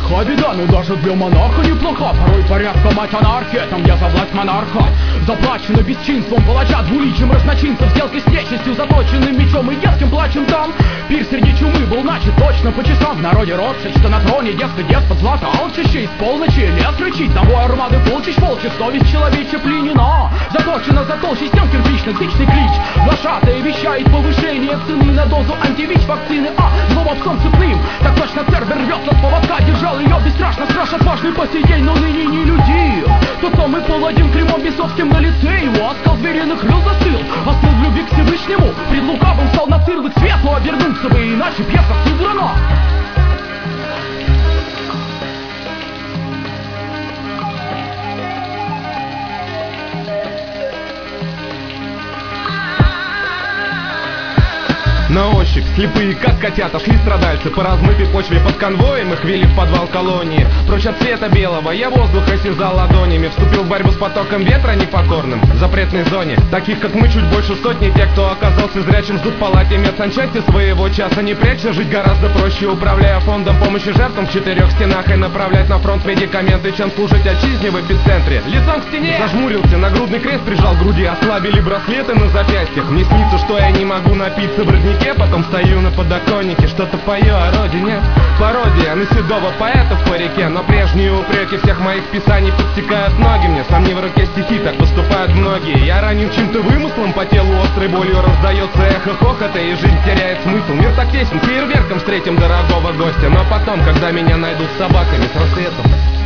велика беда, но даже для монаха неплоха. Порой порядка мать анархия, там я за власть монарха. Заплачено бесчинством палача, двуличием разночинцев, сделки с нечистью, заточенным мечом и детским плачем там. Пир среди чумы был начат точно по часам. В народе росшит, что на троне детский деспот злато алчище. Из полночи лес рычит, на бой армады полчищ волчьих, совесть человечья пленена. Заточена за толщей стен кирпичных, зычный клич глашатая вещает повышение цены на дозу антивич вакцины. Злого псом цепным, так точно цербер рвется с поводка. Держал ее бесстрашно, страж отважный по сей день, но ныне не люди. Тот самый паладин клеймом бесовским на лице, его оскал звериных крыл застыл. Остыл в любви к Всевышнему, пред лукавым стал на цирвы к светлу обернуться бы, иначе пьеса сыграна. На ощупь, слепые как котята, шли страдальцы по размытой почве под конвоем. Их вели в подвал колонии. Прочь от света белого я воздух осязал ладонями. Вступил в борьбу с потоком ветра непокорным в запретной зоне. Таких как мы чуть больше сотни. Те, кто оказался зрячим, ждут в палате медсанчасти своего часа. Не прячься, жить гораздо проще, управляя фондом помощи жертвам в 4 стенах. И направлять на фронт медикаменты, чем служить отчизне в эпицентре. Лицом к стене зажмурился, нагрудный крест прижал к груди. Ослабили браслеты на запястьях. Мне снится, что я не могу напиться в роднике. Потом стою на подоконнике, что-то пою о родине. Пародия на седого поэта в парике. Но прежние упреки всех моих писаний подтекают ноги мне. Сомни в руке стихи, так поступают многие. Я ранен чем-то вымыслом, по телу острой болью раздается эхо хохота, и жизнь теряет смысл. Мир так тесен, фейерверком встретим дорогого гостя. Но потом, когда меня найдут с собаками с рассветом.